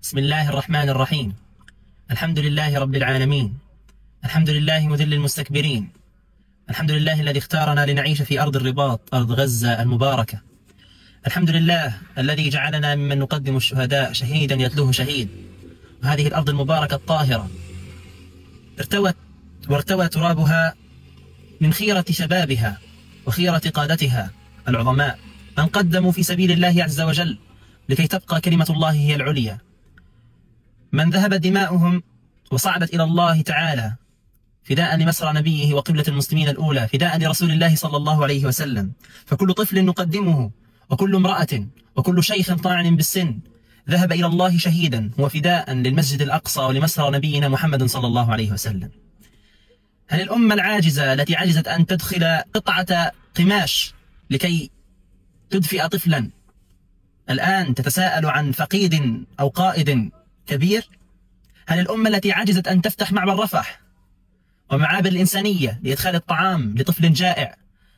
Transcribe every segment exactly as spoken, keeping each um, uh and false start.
بسم الله الرحمن الرحيم. الحمد لله رب العالمين، الحمد لله مذل المستكبرين، الحمد لله الذي اختارنا لنعيش في أرض الرباط، أرض غزة المباركة. الحمد لله الذي جعلنا ممن نقدم الشهداء شهيدا يتلوه شهيد. وهذه الأرض المباركة الطاهرة ارتوت وارتوى ترابها من خيرة شبابها وخيرة قادتها العظماء، من قدموا في سبيل الله عز وجل لكي تبقى كلمة الله هي العليا، من ذهب دماؤهم وصعدت إلى الله تعالى فداء لمسرى نبيه وقبلة المسلمين الأولى، فداء لرسول الله صلى الله عليه وسلم. فكل طفل نقدمه وكل امرأة وكل شيخ طاعن بالسن ذهب إلى الله شهيدا وفداء للمسجد الأقصى ولمسرى نبينا محمد صلى الله عليه وسلم. هل الأمة العاجزة التي عجزت أن تدخل قطعة قماش لكي تدفئ طفلا الآن تتساءل عن فقيد أو قائد كبير؟ هل الأمة التي عجزت أن تفتح معبر رفح ومعابر الإنسانية لإدخال الطعام لطفل جائع،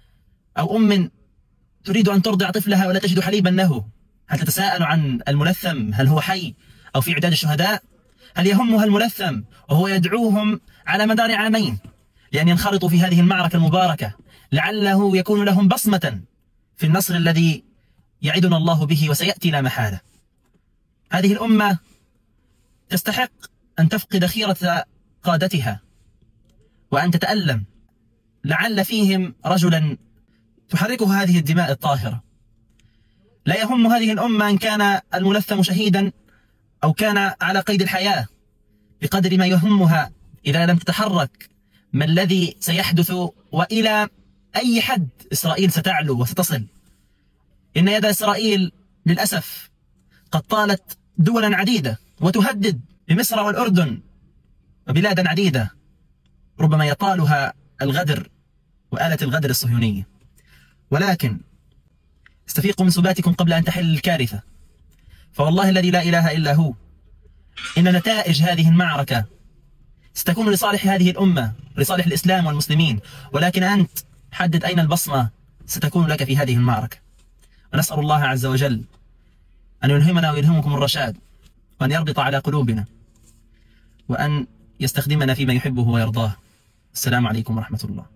أو أم تريد أن ترضع طفلها ولا تجد حليبا له، هل تتساءل عن الملثم هل هو حي أو في عداد الشهداء؟ هل يهمها الملثم وهو يدعوهم على مدار عامين لأن ينخرطوا في هذه المعركة المباركة لعله يكون لهم بصمة في النصر الذي يعدنا الله به وسيأتي لا محالة؟ هذه الأمة تستحق أن تفقد خيرة قادتها وأن تتألم، لعل فيهم رجلا تحركه هذه الدماء الطاهرة. لا يهم هذه الأمة أن كان الملثم شهيدا أو كان على قيد الحياة، بقدر ما يهمها إذا لم تتحرك ما الذي سيحدث وإلى أي حد إسرائيل ستعلو وستصل. إن يد إسرائيل للأسف قد طالت دولا عديدة وتهدد بمصر والأردن وبلادا عديدة ربما يطالها الغدر وآلة الغدر الصهيونية. ولكن استفيقوا من سباتكم قبل أن تحل الكارثة، فوالله الذي لا إله إلا هو إن نتائج هذه المعركة ستكون لصالح هذه الأمة، لصالح الإسلام والمسلمين، ولكن أنت حدد أين البصمة ستكون لك في هذه المعركة. ونسأل الله عز وجل أن يلهمنا ويلهمكم الرشاد، وأن يربط على قلوبنا، وأن يستخدمنا فيما يحبه ويرضاه. السلام عليكم ورحمة الله.